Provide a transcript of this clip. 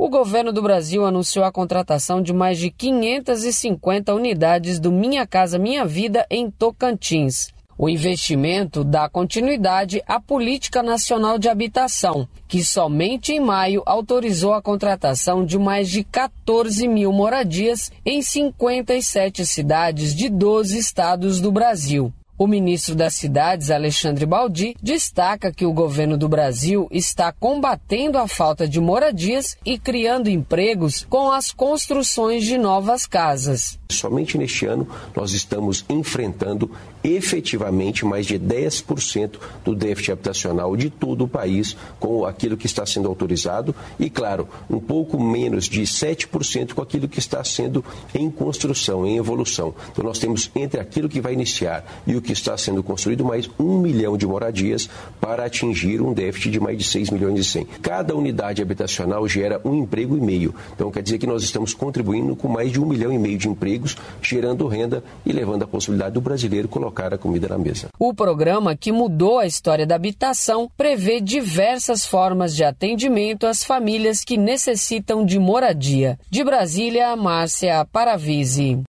o governo do Brasil anunciou a contratação de mais de 550 unidades do Minha Casa Minha Vida em Tocantins. O investimento dá continuidade à Política Nacional de Habitação, que somente em maio autorizou a contratação de mais de 14 mil moradias em 57 cidades de 12 estados do Brasil. O ministro das Cidades, Alexandre Baldi, destaca que o governo do Brasil está combatendo a falta de moradias e criando empregos com as construções de novas casas. Somente neste ano nós estamos enfrentando efetivamente mais de 10% do déficit habitacional de todo o país com aquilo que está sendo autorizado e, claro, um pouco menos de 7% com aquilo que está sendo em construção, em evolução. Então nós temos entre aquilo que vai iniciar e o que está sendo construído mais 1 milhão de moradias para atingir um déficit de mais de 6 milhões e 100. Cada unidade habitacional gera 1,5 emprego. Então quer dizer que nós estamos contribuindo com mais de 1,5 milhão de empregos, gerando renda e levando a possibilidade do brasileiro colocar a comida na mesa. O programa, que mudou a história da habitação, prevê diversas formas de atendimento às famílias que necessitam de moradia. De Brasília, Márcia Paravisi.